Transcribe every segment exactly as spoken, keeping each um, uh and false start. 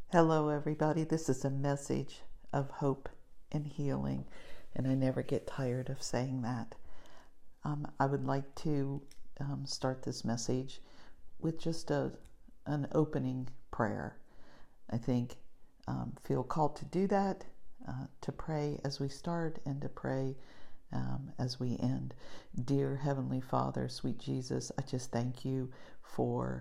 Hello, everybody. This is a message of hope and healing, and I never get tired of saying that. Um, I would like to um, start this message with just a an opening prayer. I think um, feel called to do that, uh, to pray as we start and to pray um, as we end. Dear Heavenly Father, sweet Jesus, I just thank you for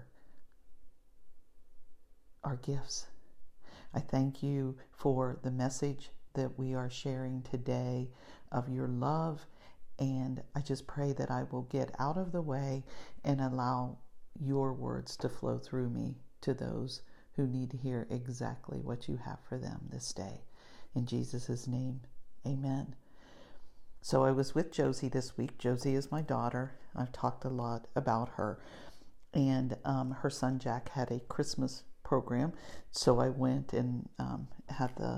our gifts. I thank you for the message that we are sharing today of your love, and I just pray that I will get out of the way and allow your words to flow through me to those who need to hear exactly what you have for them this day. In Jesus' name, amen. So I was with Josie this week. Josie is my daughter. I've talked a lot about her. And um, her son Jack had a Christmas program, so I went and um, had the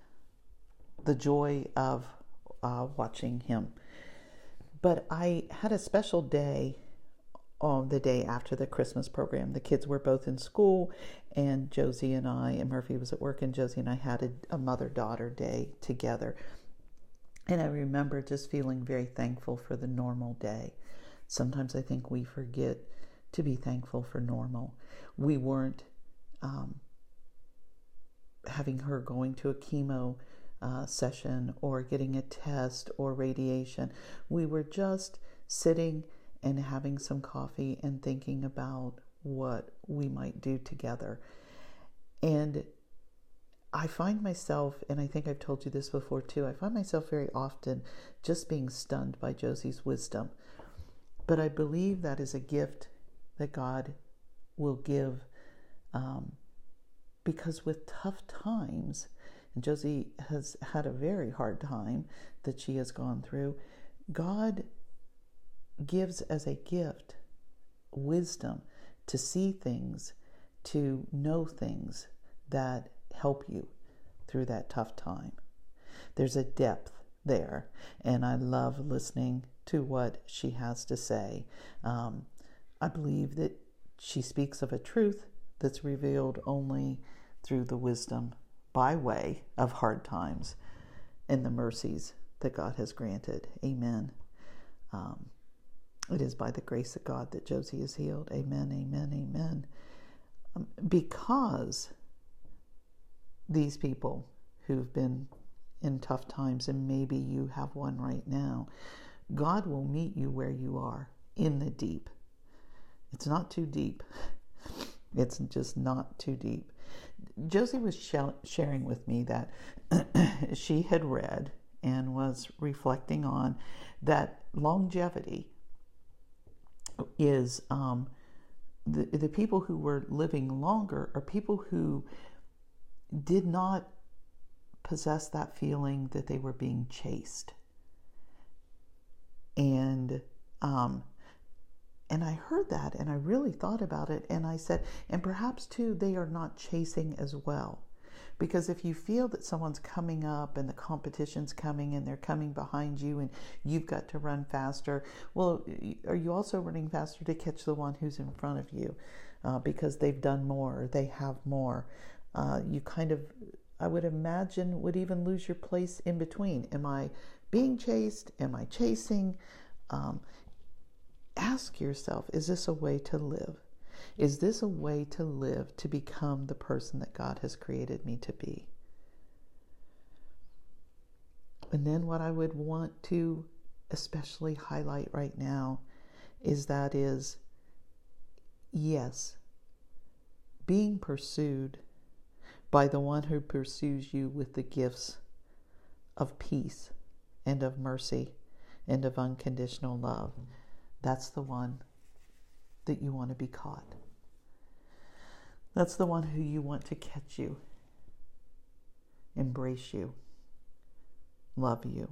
the joy of uh, watching him. But I had a special day on the day after the Christmas program. The kids were both in school, and Josie and I, and Murphy was at work, and Josie and I had a, a mother-daughter day together. And I remember just feeling very thankful for the normal day. Sometimes I think we forget to be thankful for normal. We weren't um, having her going to a chemo uh, session or getting a test or radiation. We were just sitting and having some coffee and thinking about what we might do together. And I find myself, and I think I've told you this before too, I find myself very often just being stunned by Josie's wisdom. But I believe that is a gift that God will give, um, because with tough times, and Josie has had a very hard time that she has gone through, God gives as a gift wisdom to see things, to know things that help you through that tough time. There's a depth there, and I love listening to what she has to say. Um, I believe that she speaks of a truth that's revealed only through the wisdom by way of hard times and the mercies that God has granted. Amen. Um, it is by the grace of God that Josie is healed. Amen, amen, amen. Um, because these people who've been in tough times, and maybe you have one right now, God will meet you where you are in the deep. It's not too deep. It's just not too deep. Josie was sh- sharing with me that she had read and was reflecting on that longevity is um, the, the people who were living longer are people who did not possess that feeling that they were being chased. And um, and I heard that, and I really thought about it, and I said, and perhaps too, they are not chasing as well. Because if you feel that someone's coming up and the competition's coming and they're coming behind you and you've got to run faster, well, are you also running faster to catch the one who's in front of you uh, because they've done more or they have more? Uh, you kind of, I would imagine, would even lose your place in between. Am I being chased? Am I chasing? Um, ask yourself, is this a way to live? Is this a way to live to become the person that God has created me to be? And then what I would want to especially highlight right now is that is, yes, being pursued by the one who pursues you with the gifts of peace and of mercy and of unconditional love. That's the one that you want to be caught. That's the one who you want to catch you, embrace you, love you.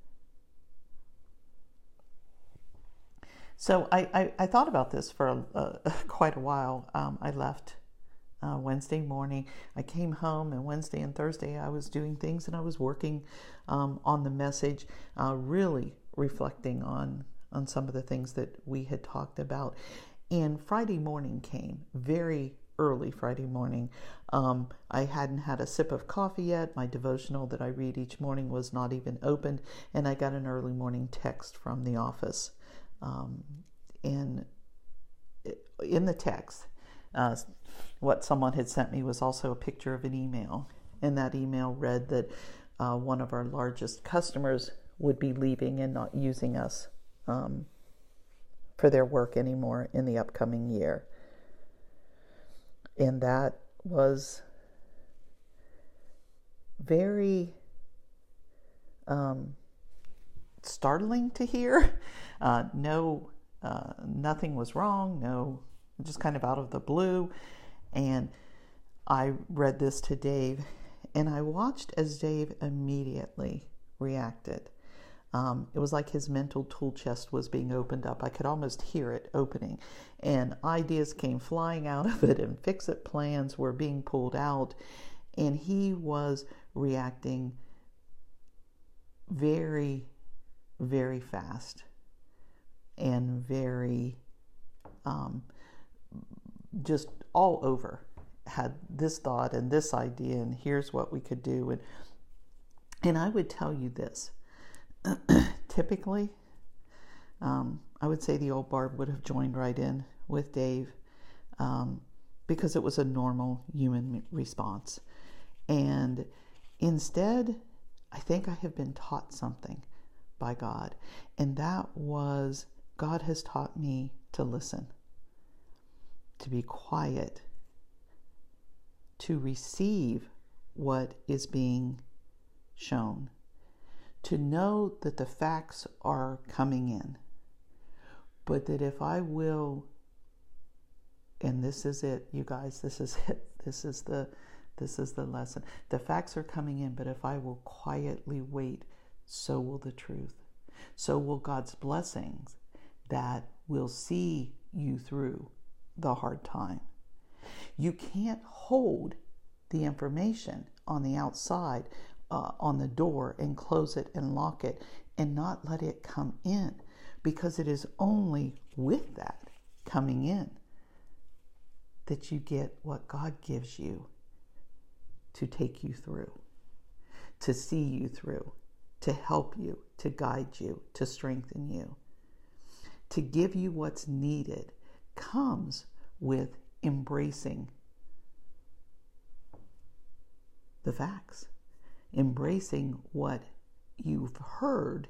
So I, I, I thought about this for uh, quite a while. Um, I left uh, Wednesday morning. I came home, and Wednesday and Thursday I was doing things, and I was working um, on the message, uh, really reflecting on, on some of the things that we had talked about. And Friday morning came very early Friday morning. Um, I hadn't had a sip of coffee yet. My devotional that I read each morning was not even opened, and I got an early morning text from the office. Um, and in the text, uh, what someone had sent me was also a picture of an email, and that email read that uh, one of our largest customers would be leaving and not using us um, for their work anymore in the upcoming year. And that was very um, startling to hear. Uh, no, uh, nothing was wrong. No, just kind of out of the blue. And I read this to Dave, and I watched as Dave immediately reacted. Um, it was like his mental tool chest was being opened up. I could almost hear it opening, and ideas came flying out of it, and fix-it plans were being pulled out, and he was reacting very, very fast and very um, just all over. Had this thought and this idea, and here's what we could do. And, and I would tell you this. Typically, um, I would say the old Barb would have joined right in with Dave um, because it was a normal human response. And instead, I think I have been taught something by God, and that was God has taught me to listen, to be quiet, to receive what is being shown, to know that the facts are coming in, but that if I will, and this is it, you guys, this is it, this is the, this is the lesson. The facts are coming in, but if I will quietly wait, so will the truth. So will God's blessings that will see you through the hard time. You can't hold the information on the outside Uh, on the door and close it and lock it and not let it come in, because it is only with that coming in that you get what God gives you to take you through, to see you through, to help you, to guide you, to strengthen you, to give you what's needed comes with embracing the facts. Embracing what you've heard,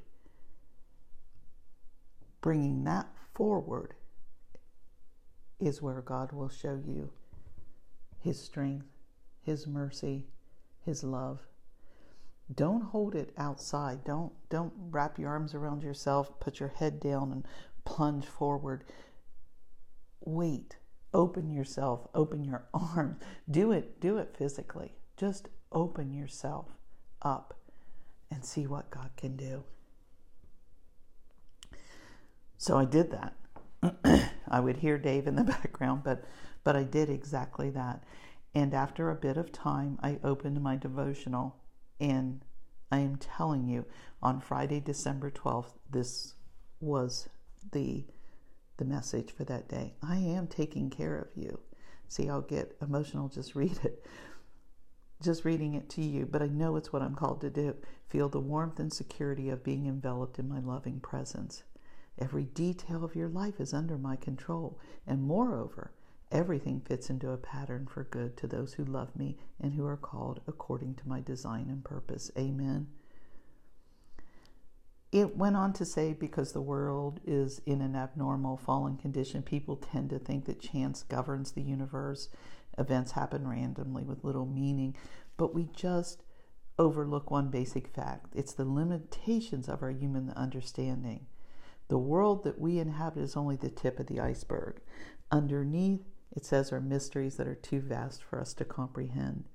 bringing that forward is where God will show you His strength, His mercy, His love. Don't hold it outside. Don't, don't wrap your arms around yourself, put your head down and plunge forward. Wait, open yourself, open your arms. Do it, do it physically. Just open yourself up and see what God can do. So I did that. I would hear Dave in the background, but but I did exactly that. And after a bit of time, I opened my devotional, and I am telling you, on Friday, December twelfth, this was the the message for that day. I am taking care of you. See, I'll get emotional, just read it. Just reading it to you, but I know it's what I'm called to do. Feel the warmth and security of being enveloped in my loving presence. Every detail of your life is under my control, and moreover, everything fits into a pattern for good to those who love me and who are called according to my design and purpose. Amen. It went on to say, because the world is in an abnormal fallen condition, people tend to think that chance governs the universe. Events happen randomly with little meaning, but we just overlook one basic fact. It's the limitations of our human understanding. The world that we inhabit is only the tip of the iceberg. Underneath, it says, are mysteries that are too vast for us to comprehend.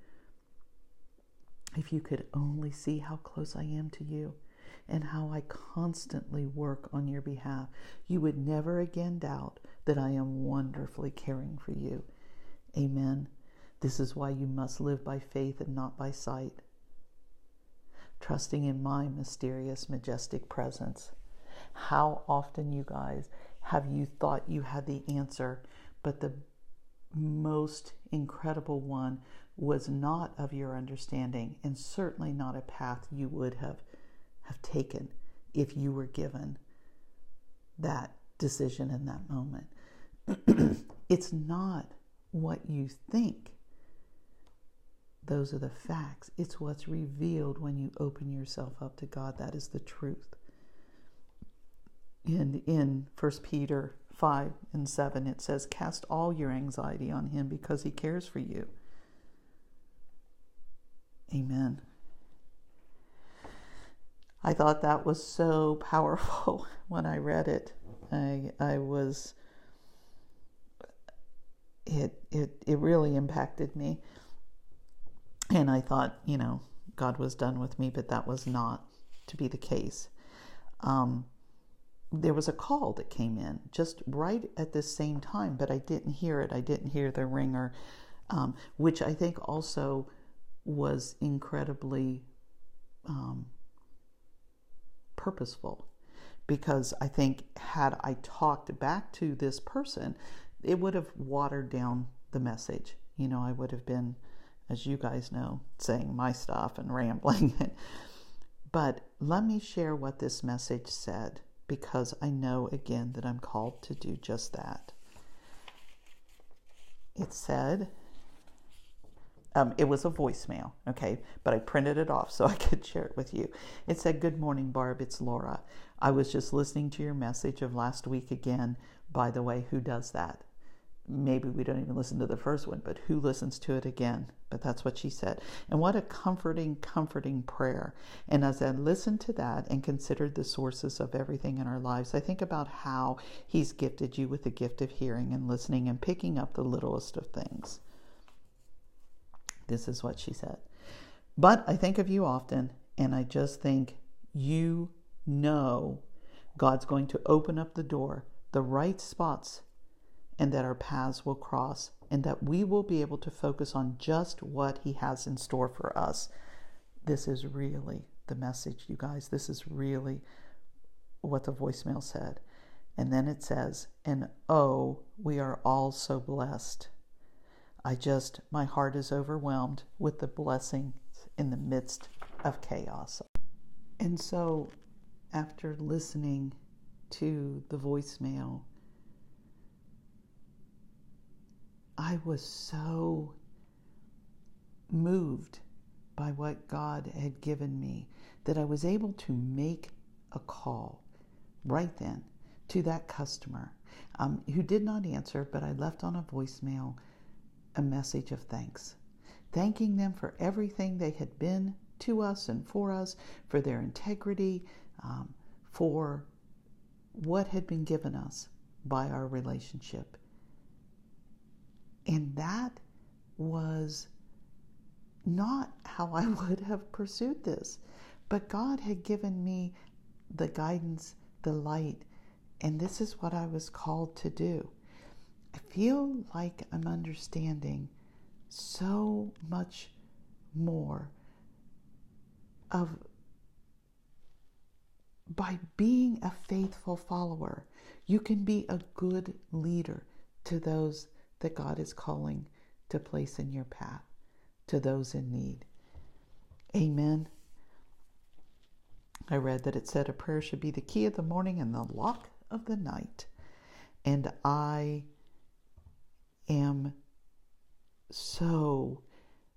If you could only see how close I am to you and how I constantly work on your behalf, you would never again doubt that I am wonderfully caring for you. Amen. This is why you must live by faith and not by sight, trusting in my mysterious, majestic presence. How often, you guys, have you thought you had the answer, but the most incredible one was not of your understanding, and certainly not a path you would have, have taken if you were given that decision in that moment. It's not what you think. Those are the facts. It's what's revealed when you open yourself up to God. That is the truth. And in First Peter five and seven, it says, cast all your anxiety on him because he cares for you. Amen. I thought that was so powerful when I read it. I I was, it it it really impacted me. And I thought, you know, God was done with me, but that was not to be the case. Um, there was a call that came in just right at the same time, but I didn't hear it. I didn't hear the ringer, um, which I think also was incredibly um, purposeful, because I think had I talked back to this person, it would have watered down the message. You know, I would have been, as you guys know, saying my stuff and rambling. But let me share what this message said, because I know, again, that I'm called to do just that. It said, um, it was a voicemail, okay, but I printed it off so I could share it with you. It said, good morning, Barb, it's Laura. I was just listening to your message of last week again. By the way, who does that? Maybe we don't even listen to the first one, but who listens to it again? But that's what she said. And what a comforting, comforting prayer. And as I listened to that and considered the sources of everything in our lives, I think about how he's gifted you with the gift of hearing and listening and picking up the littlest of things. This is what she said. But I think of you often, and I just think you know God's going to open up the door, the right spots, and that our paths will cross, and that we will be able to focus on just what he has in store for us. This is really the message, you guys. This is really what the voicemail said. And then it says, and oh, we are all so blessed. I just, my heart is overwhelmed with the blessings in the midst of chaos. And so after listening to the voicemail, I was so moved by what God had given me that I was able to make a call right then to that customer um, who did not answer, but I left on a voicemail a message of thanks, thanking them for everything they had been to us and for us, for their integrity, um, for what had been given us by our relationship. And that was not how I would have pursued this. But God had given me the guidance, the light, and this is what I was called to do. I feel like I'm understanding so much more of by being a faithful follower, you can be a good leader to those that God is calling to place in your path, to those in need. Amen. I read that it said a prayer should be the key of the morning and the lock of the night. And I am so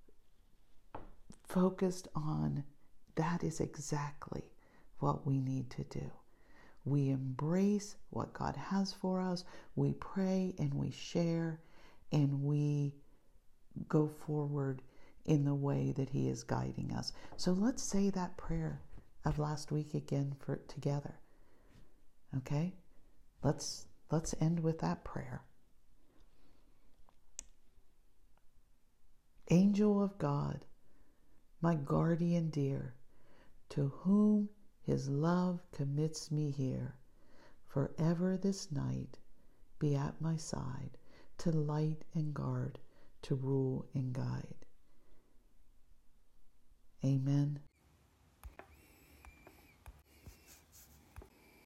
focused on that is exactly what we need to do. We embrace what God has for us. We pray and we share and we go forward in the way that he is guiding us. So let's say that prayer of last week again for together. Okay? Let's let's end with that prayer. Angel of God, my guardian dear, to whom his love commits me here, forever this night be at my side, to light and guard, to rule and guide. Amen.